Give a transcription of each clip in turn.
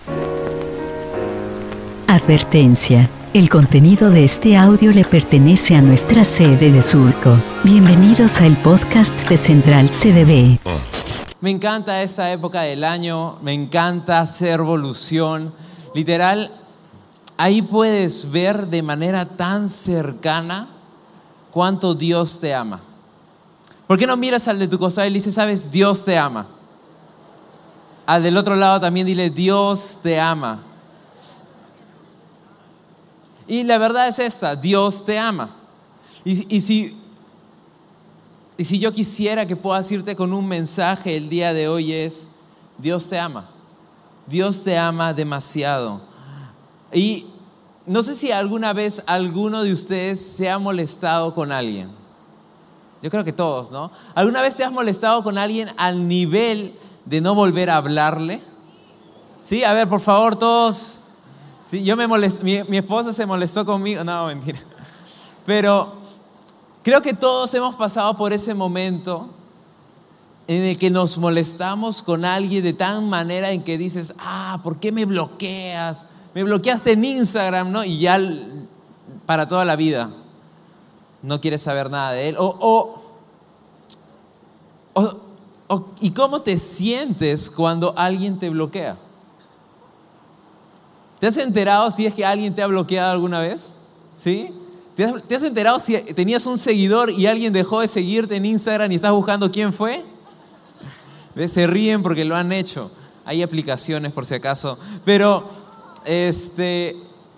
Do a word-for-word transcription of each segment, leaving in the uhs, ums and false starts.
Advertencia. El contenido de este audio le pertenece a nuestra sede de Surco. Bienvenidos al podcast de Central C D B. Me encanta esa época del año, me encanta hacer evolución. Literal, ahí puedes ver de manera tan cercana cuánto Dios te ama. ¿Por qué no miras al de tu costado y le dices, sabes, Dios te ama? Al del otro lado también dile, Dios te ama. Y la verdad es esta, Dios te ama. Y, y, si, y si yo quisiera que puedas irte con un mensaje el día de hoy es, Dios te ama. Dios te ama demasiado. Y no sé si alguna vez alguno de ustedes se ha molestado con alguien. Yo creo que todos, ¿no? ¿Alguna vez te has molestado con alguien al nivel de no volver a hablarle? Sí, a ver, por favor, todos... Sí, yo me molest... mi, mi esposa se molestó conmigo. No, mentira. Pero creo que todos hemos pasado por ese momento en el que nos molestamos con alguien de tal manera en que dices, ah, ¿por qué me bloqueas? Me bloqueas en Instagram, ¿no? Y ya para toda la vida no quieres saber nada de él. O, o, o, o, ¿Y cómo te sientes cuando alguien te bloquea? ¿Te has enterado si es que alguien te ha bloqueado alguna vez? ¿Sí? ¿Te has, ¿Te has enterado si tenías un seguidor y alguien dejó de seguirte en Instagram y estás buscando quién fue? ¿Ves? Se ríen porque lo han hecho. Hay aplicaciones por si acaso. Pero este,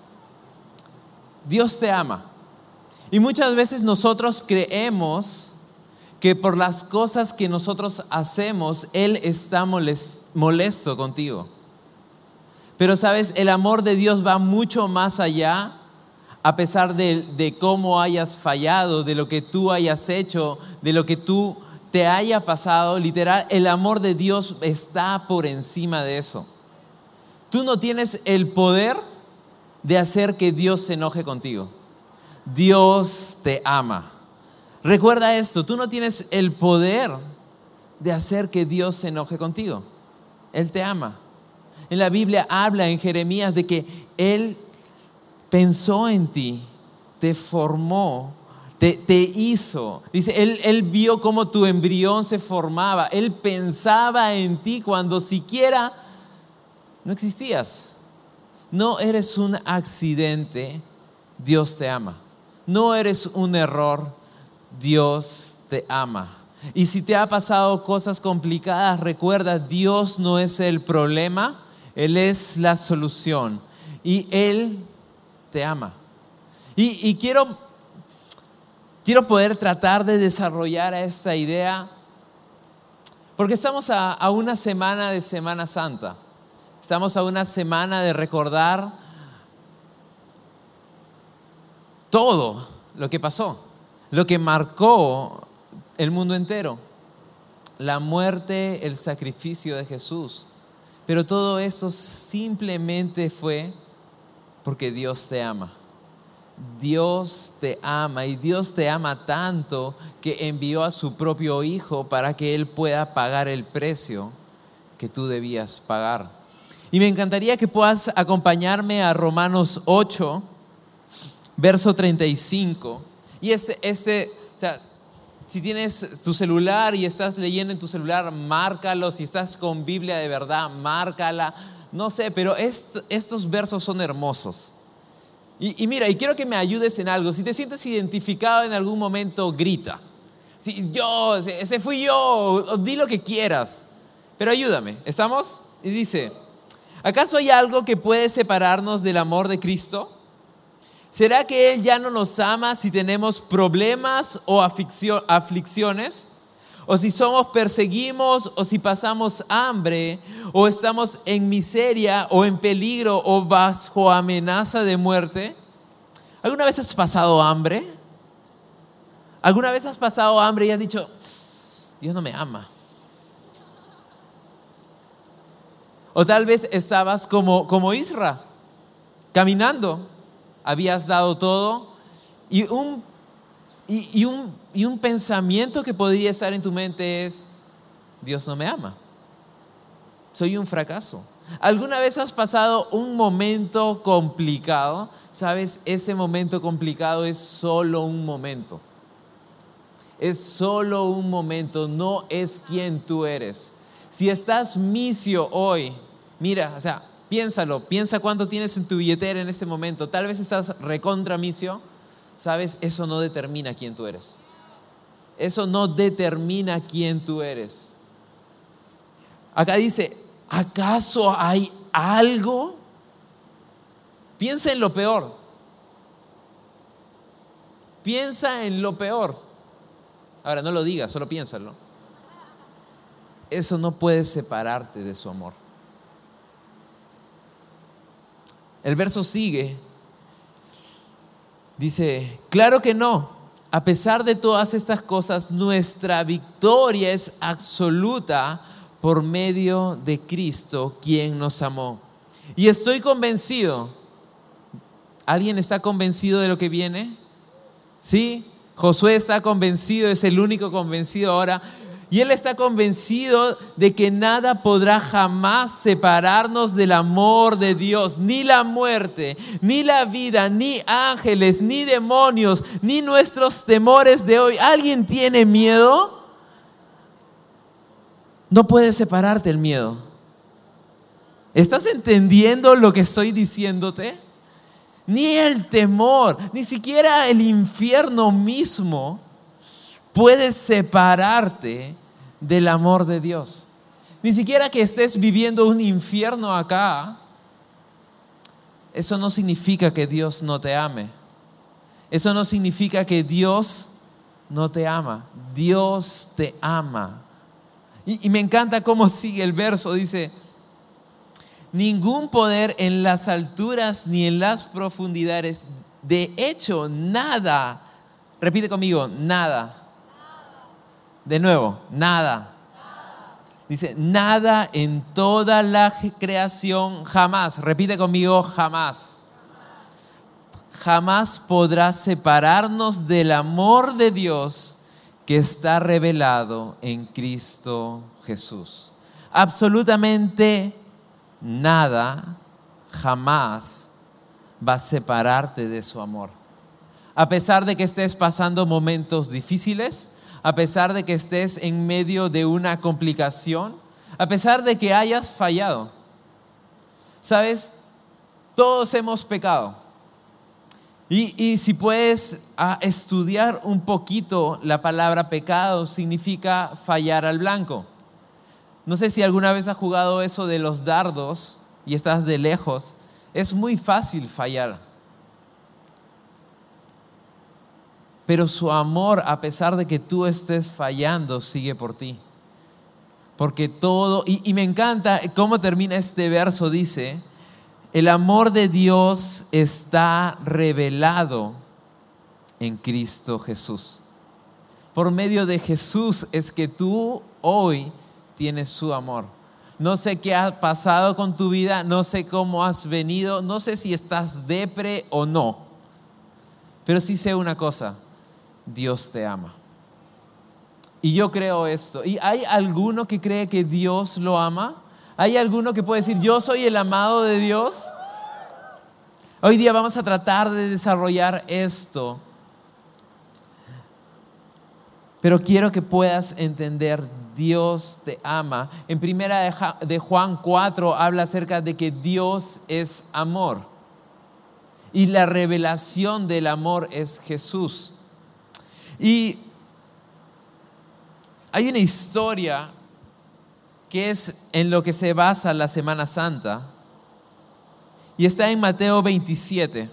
Dios te ama. Y muchas veces nosotros creemos que por las cosas que nosotros hacemos, Él está molesto contigo. Pero sabes, el amor de Dios va mucho más allá, a pesar de, de cómo hayas fallado, de lo que tú hayas hecho, de lo que tú te haya pasado. Literal, el amor de Dios está por encima de eso. Tú no tienes el poder de hacer que Dios se enoje contigo. Dios te ama. Recuerda esto, tú no tienes el poder de hacer que Dios se enoje contigo. Él te ama. En la Biblia habla en Jeremías de que Él pensó en ti, te formó, te, te hizo. Dice, él, él vio cómo tu embrión se formaba. Él pensaba en ti cuando siquiera no existías. No eres un accidente, Dios te ama. No eres un error, Dios te ama. Y si te ha pasado cosas complicadas, recuerda, Dios no es el problema. Él es la solución y Él te ama. Y, y quiero, quiero poder tratar de desarrollar esta idea porque estamos a, a una semana de Semana Santa. Estamos a una semana de recordar todo lo que pasó, lo que marcó el mundo entero. La muerte, el sacrificio de Jesús. Pero todo esto simplemente fue porque Dios te ama. Dios te ama y Dios te ama tanto que envió a su propio Hijo para que Él pueda pagar el precio que tú debías pagar. Y me encantaría que puedas acompañarme a Romanos ocho, verso treinta y cinco. Y este, este, o sea, si tienes tu celular y estás leyendo en tu celular, márcalo. Si estás con Biblia de verdad, márcala. No sé, pero est, estos versos son hermosos. Y, y mira, y quiero que me ayudes en algo. Si te sientes identificado en algún momento, grita. Si yo, ese fui yo, di lo que quieras. Pero ayúdame, ¿estamos? Y dice, ¿acaso hay algo que puede separarnos del amor de Cristo? ¿Será que Él ya no nos ama si tenemos problemas o aflicciones? ¿O si somos perseguidos o si pasamos hambre o estamos en miseria o en peligro o bajo amenaza de muerte? ¿Alguna vez has pasado hambre? ¿Alguna vez has pasado hambre y has dicho, Dios no me ama? O tal vez estabas como, como Isra, caminando. Habías dado todo y un, y, y, un, y un pensamiento que podría estar en tu mente es, Dios no me ama, soy un fracaso. ¿Alguna vez has pasado un momento complicado? ¿Sabes? Ese momento complicado es solo un momento. Es solo un momento, no es quien tú eres. Si estás misio hoy, mira, o sea, piénsalo, piensa cuánto tienes en tu billetera en este momento. Tal vez estás recontra misio, ¿sabes? Eso no determina quién tú eres. Eso no determina quién tú eres. Acá dice, ¿acaso hay algo? Piensa en lo peor. Piensa en lo peor. Ahora, no lo digas, solo piénsalo. Eso no puede separarte de su amor. El verso sigue. Dice, claro que no. A pesar de todas estas cosas, nuestra victoria es absoluta por medio de Cristo, quien nos amó. Y estoy convencido. ¿Alguien está convencido de lo que viene? ¿Sí? Josué está convencido, es el único convencido ahora. Y él está convencido de que nada podrá jamás separarnos del amor de Dios. Ni la muerte, ni la vida, ni ángeles, ni demonios, ni nuestros temores de hoy. ¿Alguien tiene miedo? No puede separarte el miedo. ¿Estás entendiendo lo que estoy diciéndote? Ni el temor, ni siquiera el infierno mismo puede separarte del amor de Dios. Ni siquiera que estés viviendo un infierno acá, eso no significa que Dios no te ame. Eso no significa que Dios no te ama. Dios te ama. Y, y me encanta cómo sigue el verso, dice, ningún poder en las alturas ni en las profundidades, de hecho, nada, repite conmigo, nada. De nuevo, nada. Dice, nada en toda la creación jamás, repite conmigo, jamás. Jamás podrá separarnos del amor de Dios que está revelado en Cristo Jesús. Absolutamente nada jamás va a separarte de su amor. A pesar de que estés pasando momentos difíciles, a pesar de que estés en medio de una complicación, a pesar de que hayas fallado. ¿Sabes? Todos hemos pecado. Y, y si puedes a estudiar un poquito la palabra pecado, significa fallar al blanco. No sé si alguna vez has jugado eso de los dardos y estás de lejos. Es muy fácil fallar. Pero su amor, a pesar de que tú estés fallando, sigue por ti. Porque todo, y, y me encanta cómo termina este verso, dice, el amor de Dios está revelado en Cristo Jesús. Por medio de Jesús es que tú hoy tienes su amor. No sé qué ha pasado con tu vida, no sé cómo has venido, no sé si estás depre o no. Pero sí sé una cosa, Dios te ama. Y yo creo esto. ¿Y hay alguno que cree que Dios lo ama? ¿Hay alguno que puede decir, yo soy el amado de Dios? Hoy día vamos a tratar de desarrollar esto. Pero quiero que puedas entender, Dios te ama. En primera de Juan cuatro habla acerca de que Dios es amor. Y la revelación del amor es Jesús. Y hay una historia que es en lo que se basa la Semana Santa. Y está en Mateo veintisiete.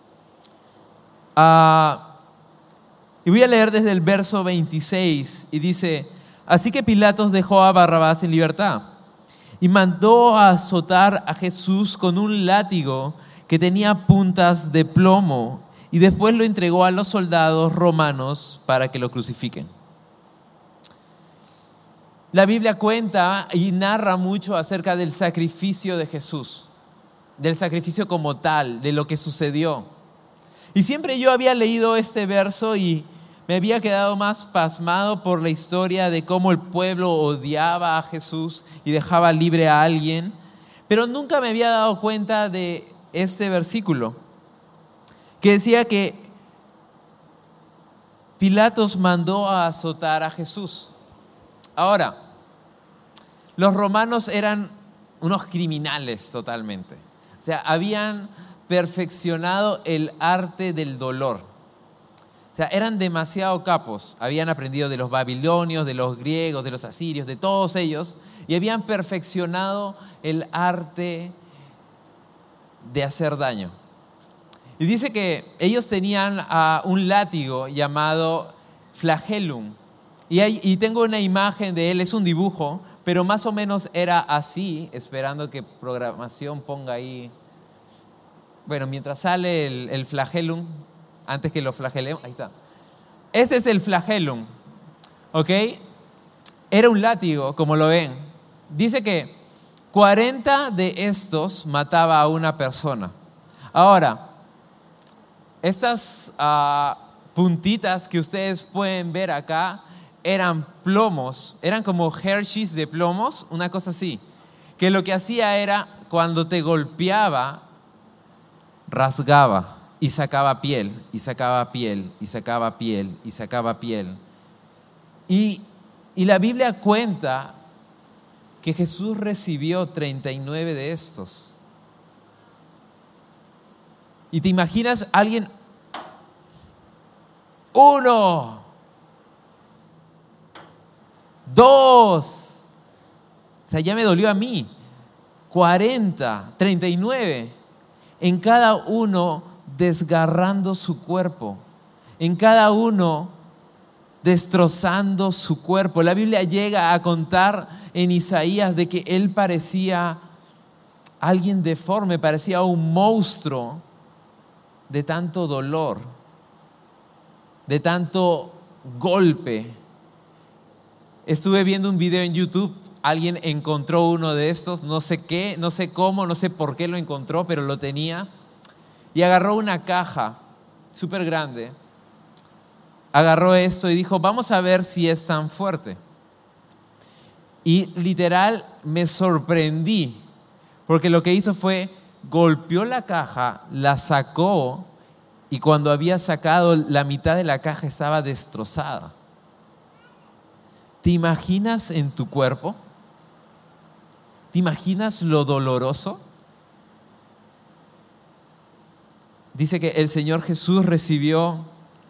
Uh, y voy a leer desde el verso veintiséis. Y dice, así que Pilatos dejó a Barrabás en libertad y mandó a azotar a Jesús con un látigo que tenía puntas de plomo, y después lo entregó a los soldados romanos para que lo crucifiquen. La Biblia cuenta y narra mucho acerca del sacrificio de Jesús, del sacrificio como tal, de lo que sucedió. Y siempre yo había leído este verso y me había quedado más pasmado por la historia de cómo el pueblo odiaba a Jesús y dejaba libre a alguien. Pero nunca me había dado cuenta de este versículo, que decía que Pilatos mandó a azotar a Jesús. Ahora, los romanos eran unos criminales totalmente. O sea, habían perfeccionado el arte del dolor. O sea, eran demasiado capos. Habían aprendido de los babilonios, de los griegos, de los asirios, de todos ellos, y habían perfeccionado el arte de hacer daño. Y dice que ellos tenían uh, un látigo llamado flagellum. Y, hay, y tengo una imagen de él, es un dibujo, pero más o menos era así, esperando que programación ponga ahí. Bueno, mientras sale el, el flagellum, antes que lo flagelemos, ahí está. Ese es el flagellum, ¿ok? Era un látigo, como lo ven. Dice que cuarenta de estos mataba a una persona. Ahora, estas uh, puntitas que ustedes pueden ver acá eran plomos, eran como Hershey's de plomos, una cosa así, que lo que hacía era, cuando te golpeaba, rasgaba y sacaba piel, y sacaba piel, y sacaba piel, y sacaba piel. Y, y la Biblia cuenta que Jesús recibió treinta y nueve de estos. Y te imaginas a alguien, uno, dos, o sea, ya me dolió a mí, cuarenta, treinta y nueve, en cada uno desgarrando su cuerpo, en cada uno destrozando su cuerpo. La Biblia llega a contar en Isaías de que él parecía alguien deforme, parecía un monstruo de tanto dolor, de tanto golpe. Estuve viendo un video en YouTube, alguien encontró uno de estos, no sé qué, no sé cómo, no sé por qué lo encontró, pero lo tenía, y agarró una caja súper grande, agarró esto y dijo, vamos a ver si es tan fuerte. Y literal me sorprendí, porque lo que hizo fue, golpeó la caja, la sacó, y cuando había sacado la mitad de la caja estaba destrozada. ¿Te imaginas en tu cuerpo? ¿Te imaginas lo doloroso? Dice que el Señor Jesús recibió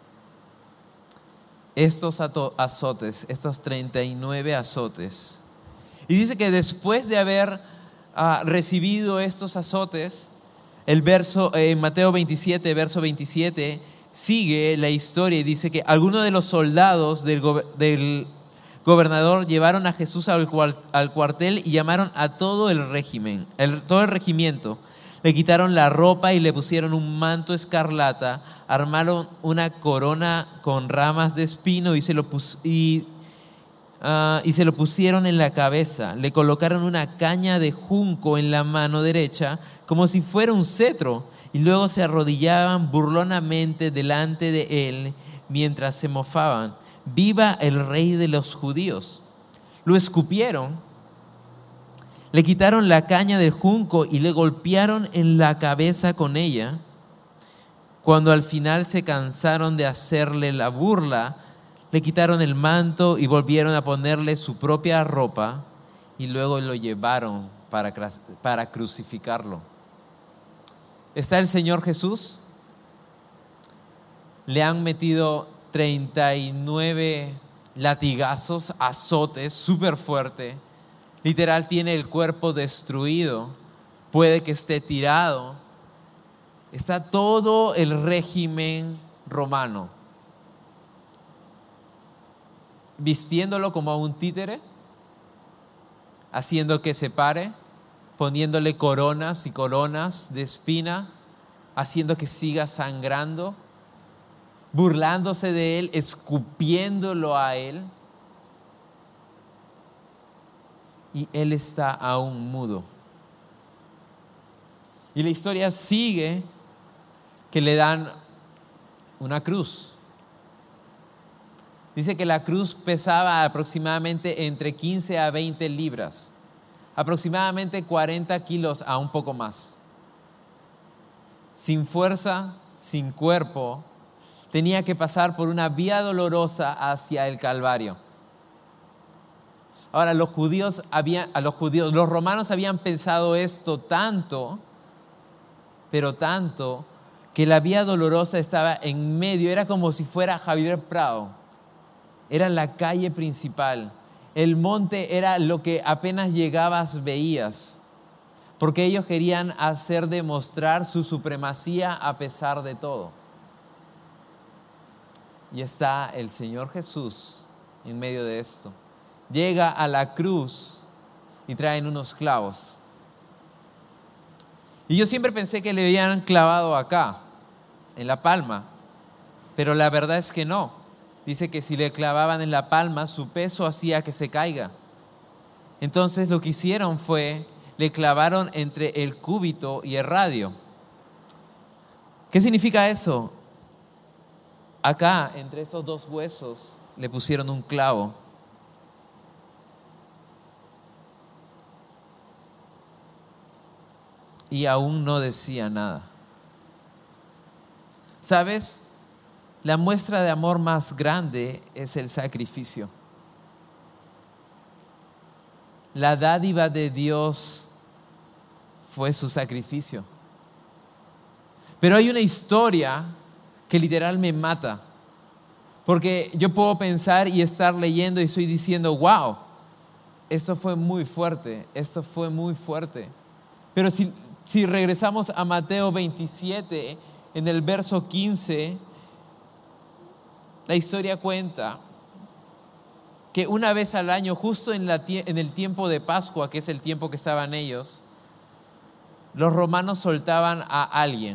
estos azotes, estos treinta y nueve azotes. Y dice que después de haber uh, recibido estos azotes, el verso, en eh, Mateo veintisiete, verso veintisiete, sigue la historia y dice que algunos de los soldados del, go- del gobernador llevaron a Jesús al, cual, al cuartel y llamaron a todo el régimen, el, todo el regimiento. Le quitaron la ropa y le pusieron un manto escarlata, armaron una corona con ramas de espino y se lo, pus, y, uh, y se lo pusieron en la cabeza. Le colocaron una caña de junco en la mano derecha como si fuera un cetro y luego se arrodillaban burlonamente delante de él mientras se mofaban. ¡Viva el rey de los judíos! Lo escupieron, le quitaron la caña del junco y le golpearon en la cabeza con ella. Cuando al final se cansaron de hacerle la burla, le quitaron el manto y volvieron a ponerle su propia ropa y luego lo llevaron para, para crucificarlo. ¿Está el Señor Jesús? Le han metido treinta y nueve latigazos, azotes, súper fuerte. Literal tiene el cuerpo destruido, puede que esté tirado. Está todo el régimen romano vistiéndolo como a un títere, haciendo que se pare, poniéndole coronas y coronas de espina, haciendo que siga sangrando, burlándose de él, escupiéndolo a él. Y él está aún mudo. Y la historia sigue que le dan una cruz. Dice que la cruz pesaba aproximadamente entre quince a veinte libras. aproximadamente cuarenta kilos a un poco más. Sin fuerza, sin cuerpo, tenía que pasar por una vía dolorosa hacia el Calvario. Ahora, los judíos habían, a los judíos, los romanos habían pensado esto tanto, pero tanto, que la vía dolorosa estaba en medio, era como si fuera Javier Prado, era la calle principal. El monte era lo que apenas llegabas veías, porque ellos querían hacer demostrar su supremacía a pesar de todo. Y está el Señor Jesús en medio de esto. Llega a la cruz y traen unos clavos. Y yo siempre pensé que le habían clavado acá, en la palma, pero la verdad es que no. Dice que si le clavaban en la palma, su peso hacía que se caiga. Entonces lo que hicieron fue, le clavaron entre el cúbito y el radio. ¿Qué significa eso? Acá, entre estos dos huesos, le pusieron un clavo. Y aún no decía nada. ¿Sabes? La muestra de amor más grande es el sacrificio. La dádiva de Dios fue su sacrificio. Pero hay una historia que literal me mata. Porque yo puedo pensar y estar leyendo y estoy diciendo, wow, esto fue muy fuerte, esto fue muy fuerte. Pero si, si regresamos a Mateo veintisiete, en el verso quince, la historia cuenta que una vez al año, justo en, la, en el tiempo de Pascua, que es el tiempo que estaban ellos, los romanos soltaban a alguien.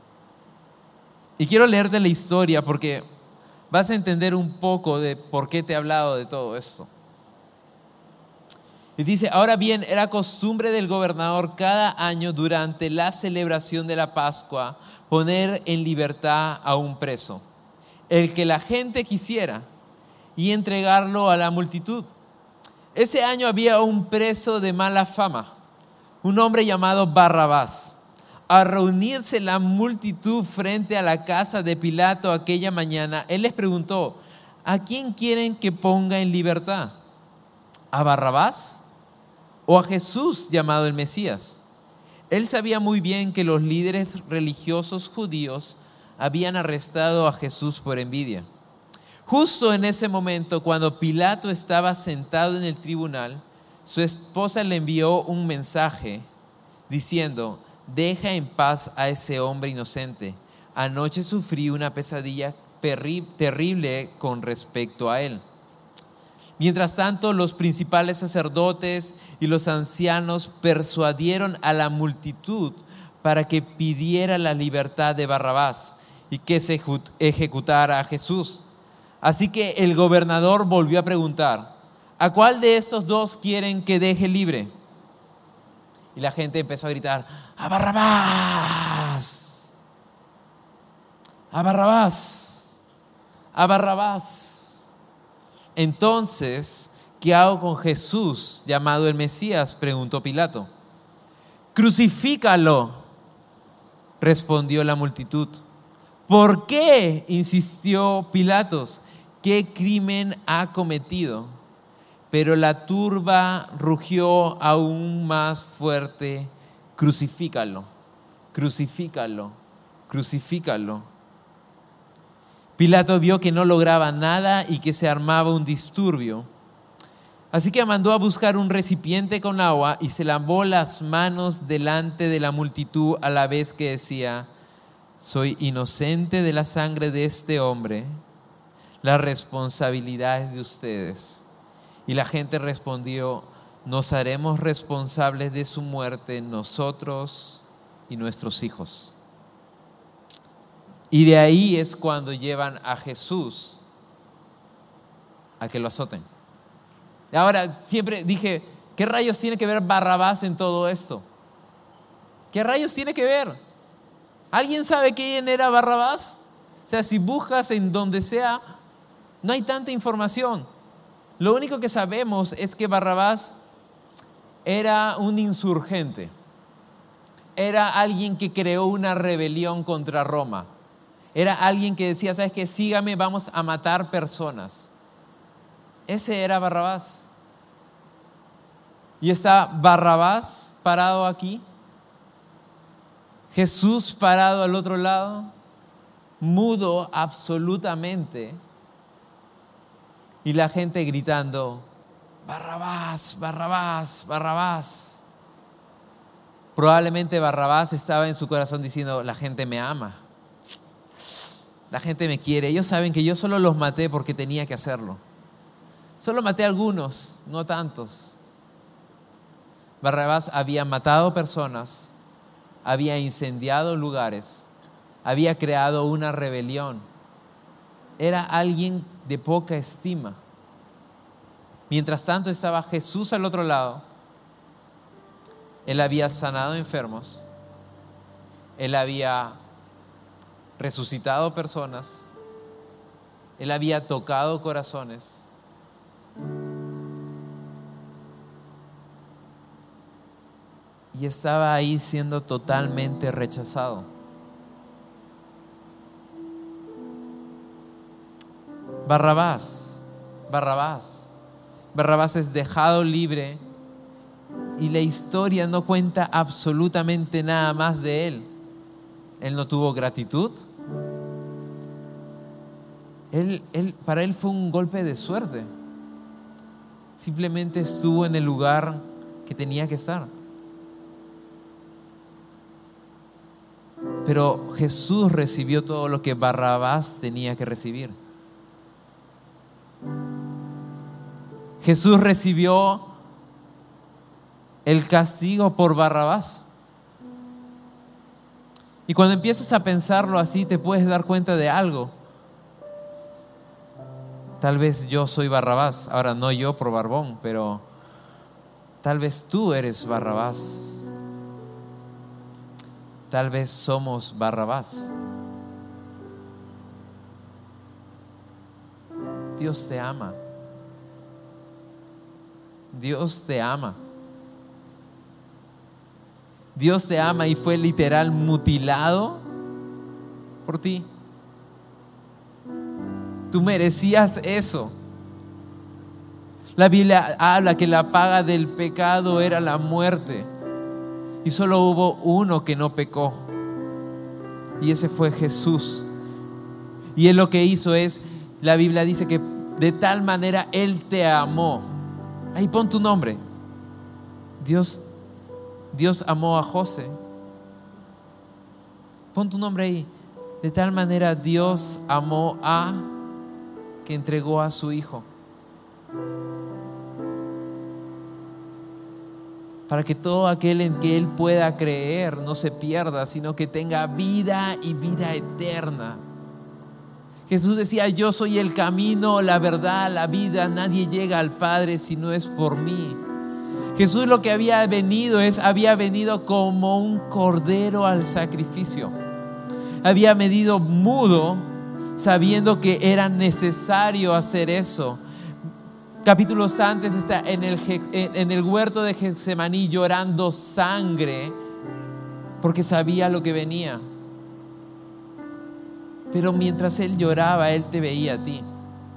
Y quiero leerte la historia porque vas a entender un poco de por qué te he hablado de todo esto. Y dice, ahora bien, era costumbre del gobernador cada año durante la celebración de la Pascua poner en libertad a un preso, el que la gente quisiera, y entregarlo a la multitud. Ese año había un preso de mala fama, un hombre llamado Barrabás. Al reunirse la multitud frente a la casa de Pilato aquella mañana, él les preguntó, ¿a quién quieren que ponga en libertad? ¿A Barrabás o a Jesús llamado el Mesías? Él sabía muy bien que los líderes religiosos judíos habían arrestado a Jesús por envidia. Justo en ese momento, cuando Pilato estaba sentado en el tribunal, su esposa le envió un mensaje diciendo, deja en paz a ese hombre inocente. Anoche sufrí una pesadilla perri- terrible con respecto a él. Mientras tanto, los principales sacerdotes y los ancianos persuadieron a la multitud para que pidiera la libertad de Barrabás y que se ejecutara a Jesús. Así que el gobernador volvió a preguntar, ¿a cuál de estos dos quieren que deje libre? Y la gente empezó a gritar, ¡a Barrabás! ¡A Barrabás! ¡A Barrabás! Entonces, ¿qué hago con Jesús, llamado el Mesías?, preguntó Pilato. ¡Crucifícalo!, respondió la multitud. ¿Por qué?, insistió Pilatos. ¿Qué crimen ha cometido? Pero la turba rugió aún más fuerte. Crucifícalo, crucifícalo, crucifícalo. Pilato vio que no lograba nada y que se armaba un disturbio. Así que mandó a buscar un recipiente con agua y se lavó las manos delante de la multitud a la vez que decía, soy inocente de la sangre de este hombre. La responsabilidad es de ustedes. Y la gente respondió, nos haremos responsables de su muerte nosotros y nuestros hijos. Y de ahí es cuando llevan a Jesús a que lo azoten. Ahora, siempre dije, ¿qué rayos tiene que ver Barrabás en todo esto? ¿Qué rayos tiene que ver? ¿Alguien sabe quién era Barrabás? O sea, si buscas en donde sea, no hay tanta información. Lo único que sabemos es que Barrabás era un insurgente. Era alguien que creó una rebelión contra Roma. Era alguien que decía, ¿sabes qué? Sígame, vamos a matar personas. Ese era Barrabás. Y está Barrabás parado aquí, Jesús parado al otro lado, mudo absolutamente, y la gente gritando, Barrabás, Barrabás, Barrabás. Probablemente Barrabás estaba en su corazón diciendo, la gente me ama, la gente me quiere. Ellos saben que yo solo los maté porque tenía que hacerlo. Solo maté a algunos, no tantos. Barrabás había matado personas, había incendiado lugares, había creado una rebelión. Era alguien de poca estima. Mientras tanto estaba Jesús al otro lado. Él había sanado enfermos, Él había resucitado personas, Él había tocado corazones. Y estaba ahí siendo totalmente rechazado. Barrabás, Barrabás, Barrabás es dejado libre y la historia no cuenta absolutamente nada más de él. Él no tuvo gratitud. Él, él, para él fue un golpe de suerte. Simplemente estuvo en el lugar que tenía que estar. Pero Jesús recibió todo lo que Barrabás tenía que recibir. Jesús recibió el castigo por Barrabás. Y cuando empiezas a pensarlo así, te puedes dar cuenta de algo. Tal vez yo soy Barrabás, ahora no yo por barbón, pero tal vez tú eres Barrabás. Tal vez somos Barrabás. Dios te ama. Dios te ama. Dios te ama y fue literal mutilado por ti. Tú merecías eso. La Biblia habla que la paga del pecado era la muerte. Y solo hubo uno que no pecó. Y ese fue Jesús. Y Él lo que hizo es, la Biblia dice que de tal manera Él te amó. Ahí pon tu nombre. Dios, Dios amó a José. Pon tu nombre ahí. De tal manera Dios amó a, que entregó a su Hijo. Para que todo aquel en que Él pueda creer no se pierda, sino que tenga vida y vida eterna. Jesús decía, yo soy el camino, la verdad, la vida. Nadie llega al Padre si no es por mí. Jesús lo que había venido es, había venido como un cordero al sacrificio. Había venido mudo, sabiendo que era necesario hacer eso. Capítulos antes está en el, en el huerto de Getsemaní llorando sangre porque sabía lo que venía. Pero mientras Él lloraba, Él te veía a ti.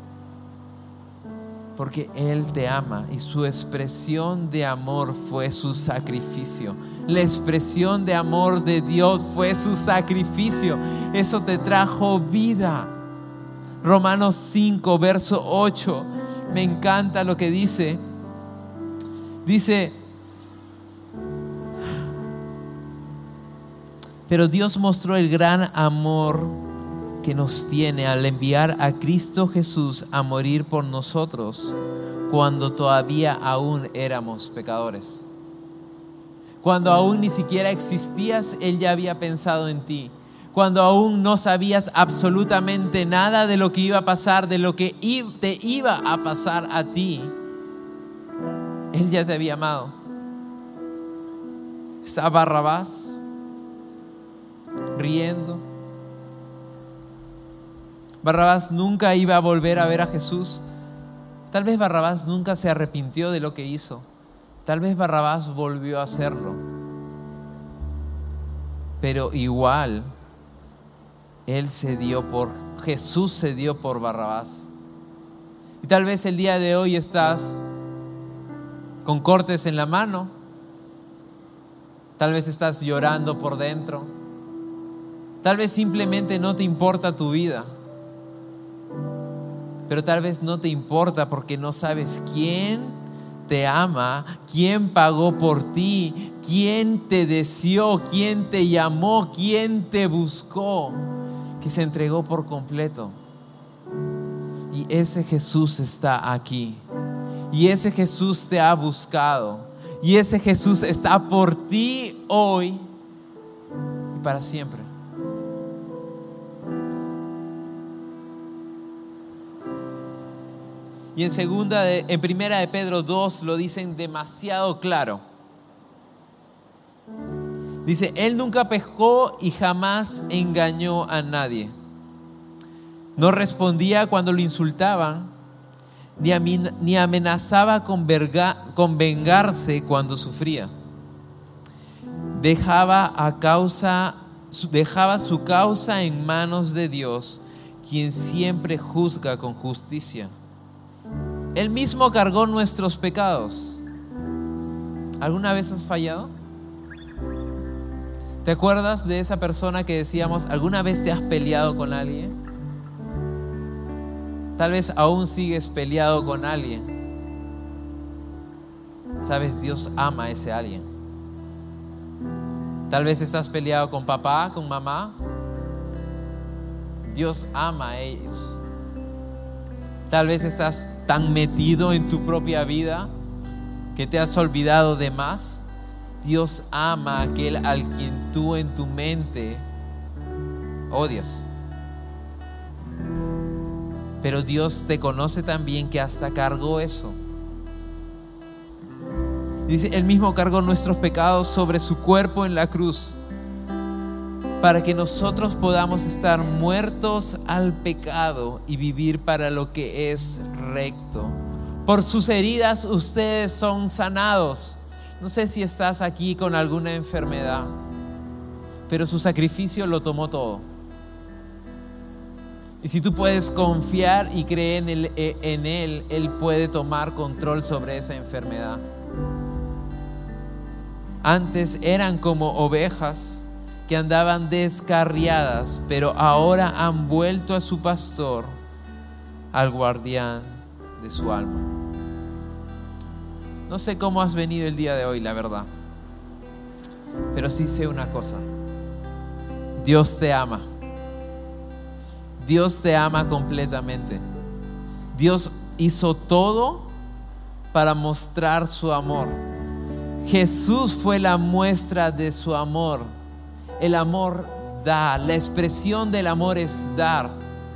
Porque Él te ama y su expresión de amor fue su sacrificio. La expresión de amor de Dios fue su sacrificio. Eso te trajo vida. Romanos cinco, verso ocho. Me encanta lo que dice. Dice, pero Dios mostró el gran amor que nos tiene al enviar a Cristo Jesús a morir por nosotros cuando todavía aún éramos pecadores. Cuando aún ni siquiera existías, Él ya había pensado en ti. Cuando aún no sabías absolutamente nada de lo que iba a pasar, de lo que te iba a pasar a ti, Él ya te había amado. Está Barrabás riendo. Barrabás nunca iba a volver a ver a Jesús. Tal vez Barrabás nunca se arrepintió de lo que hizo. Tal vez Barrabás volvió a hacerlo, pero igual él se dio por, Jesús se dio por Barrabás. Y tal vez el día de hoy estás con cortes en la mano, tal vez estás llorando por dentro, tal vez simplemente no te importa tu vida, pero tal vez no te importa porque no sabes quién te ama, quién pagó por ti, quién te deseó, quién te llamó, quién te buscó, que se entregó por completo. Y ese Jesús está aquí. Y ese Jesús te ha buscado. Y ese Jesús está por ti hoy y para siempre. Y en segunda de, en primera de Pedro dos lo dicen demasiado claro. Dice, Él nunca pecó y jamás engañó a nadie. No respondía cuando lo insultaban, ni, amin, ni amenazaba con, verga, con vengarse cuando sufría. Dejaba, a causa, dejaba su causa en manos de Dios, quien siempre juzga con justicia. Él mismo cargó nuestros pecados. ¿Alguna vez has fallado? ¿Te acuerdas de esa persona que decíamos, alguna vez te has peleado con alguien? Tal vez aún sigues peleado con alguien. Sabes, Dios ama a ese alguien. Tal vez estás peleado con papá, con mamá. Dios ama a ellos. Tal vez estás tan metido en tu propia vida que te has olvidado de más. Dios ama a aquel al quien tú en tu mente odias. Pero Dios te conoce tan bien que hasta cargó eso. Dice, Él mismo cargó nuestros pecados sobre su cuerpo en la cruz, para que nosotros podamos estar muertos al pecado y vivir para lo que es recto. Por sus heridas ustedes son sanados. No sé si estás aquí con alguna enfermedad, pero su sacrificio lo tomó todo. Y si tú puedes confiar y creer en él, en él, Él puede tomar control sobre esa enfermedad. Antes eran como ovejas que andaban descarriadas, pero ahora han vuelto a su pastor, al guardián de su alma. No sé cómo has venido el día de hoy, la verdad, pero sí sé una cosa: Dios te ama. Dios te ama completamente. Dios hizo todo para mostrar su amor. Jesús fue la muestra de su amor. El amor da, la expresión del amor es dar.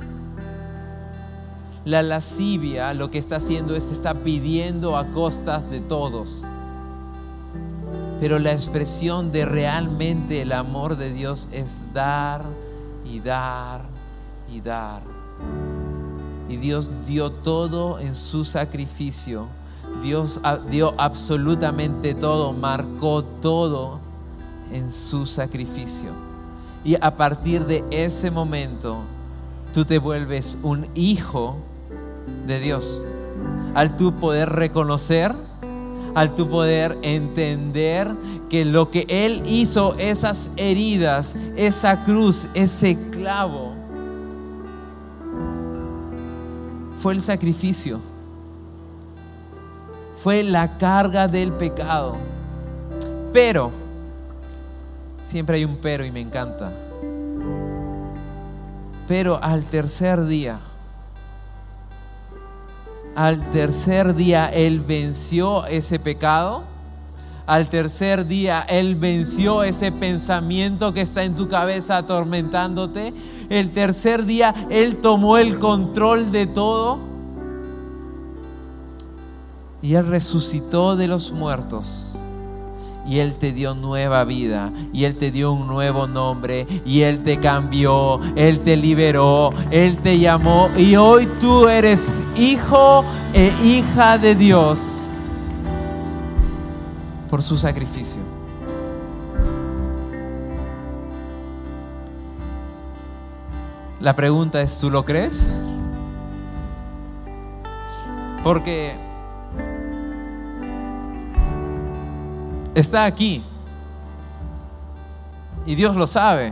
La lascivia lo que está haciendo es está pidiendo a costas de todos. Pero la expresión de realmente el amor de Dios es dar y dar y dar. Y Dios dio todo en su sacrificio. Dios dio absolutamente todo, marcó todo en su sacrificio. Y a partir de ese momento tú te vuelves un hijo de Dios. Al tú poder reconocer, al tú poder entender que lo que Él hizo, esas heridas, esa cruz, ese clavo, fue el sacrificio, fue la carga del pecado. Pero siempre hay un pero, y me encanta. Pero al tercer día, al tercer día Él venció ese pecado. Al tercer día Él venció ese pensamiento que está en tu cabeza atormentándote. El tercer día Él tomó el control de todo. Y Él resucitó de los muertos. Y Él te dio nueva vida. Y Él te dio un nuevo nombre. Y Él te cambió. Él te liberó. Él te llamó. Y hoy tú eres hijo e hija de Dios. por su sacrificio. La pregunta es, ¿tú lo crees? Porque está aquí y Dios lo sabe,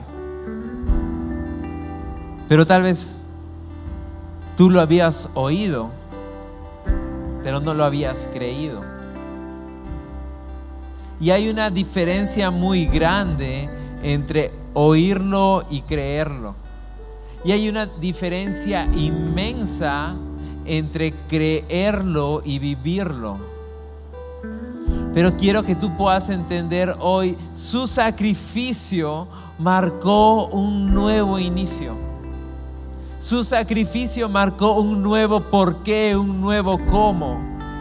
pero tal vez tú lo habías oído, pero no lo habías creído. Y hay una diferencia muy grande entre oírlo y creerlo. Y hay una diferencia inmensa entre creerlo y vivirlo. Pero quiero que tú puedas entender hoy, su sacrificio marcó un nuevo inicio. Su sacrificio marcó un nuevo porqué, un nuevo cómo.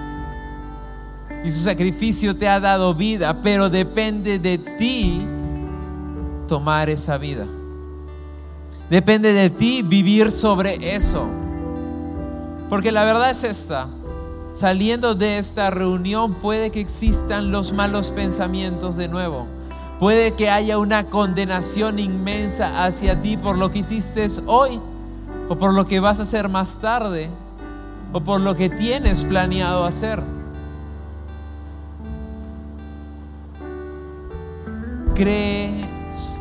Y su sacrificio te ha dado vida, pero depende de ti tomar esa vida. Depende de ti vivir sobre eso. Porque la verdad es esta: saliendo de esta reunión puede que existan los malos pensamientos de nuevo. Puede que haya una condenación inmensa hacia ti por lo que hiciste hoy, o por lo que vas a hacer más tarde, o por lo que tienes planeado hacer. Cree.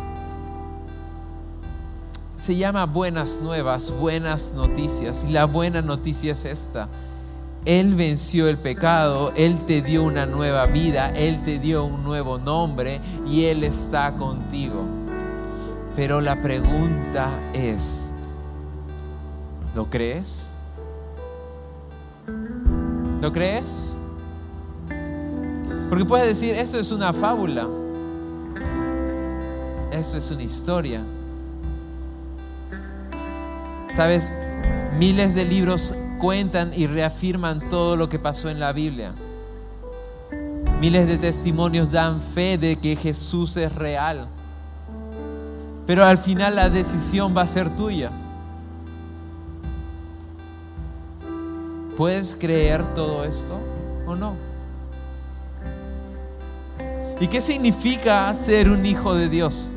Se llama buenas nuevas, buenas noticias. Y la buena noticia es esta: Él venció el pecado, Él te dio una nueva vida, Él te dio un nuevo nombre y Él está contigo. Pero la pregunta es, ¿lo crees? ¿Lo crees? Porque puedes decir, esto es una fábula, esto es una historia. ¿Sabes? Miles de libros cuentan y reafirman todo lo que pasó en la Biblia. Miles de testimonios dan fe de que Jesús es real. Pero al final la decisión va a ser tuya. ¿Puedes creer todo esto o no? ¿Y qué significa ser un hijo de Dios?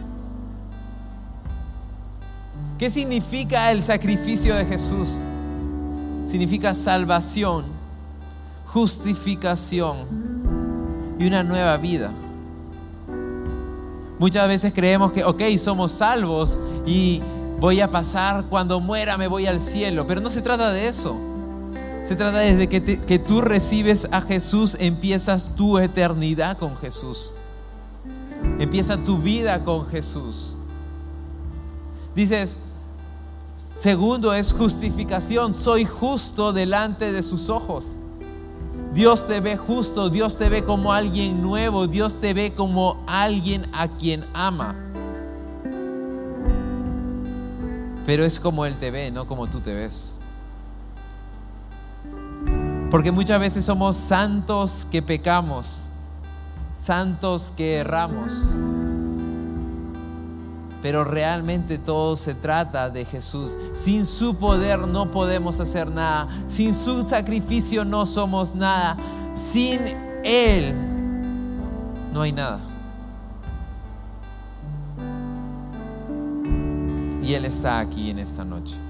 ¿Qué significa el sacrificio de Jesús? Significa salvación, justificación y una nueva vida. Muchas veces creemos que, ok, somos salvos y voy a pasar, cuando muera me voy al cielo. Pero no se trata de eso. Se trata desde que, te, que tú recibes a Jesús, empiezas tu eternidad con Jesús. Empieza tu vida con Jesús. Dices, segundo es justificación. Soy justo delante de sus ojos. Dios te ve justo, Dios te ve como alguien nuevo, Dios te ve como alguien a quien ama. Pero es como Él te ve, no como tú te ves. Porque muchas veces somos santos que pecamos, santos que erramos. Pero realmente todo se trata de Jesús. Sin su poder no podemos hacer nada. Sin su sacrificio no somos nada. Sin Él no hay nada. Y Él está aquí en esta noche.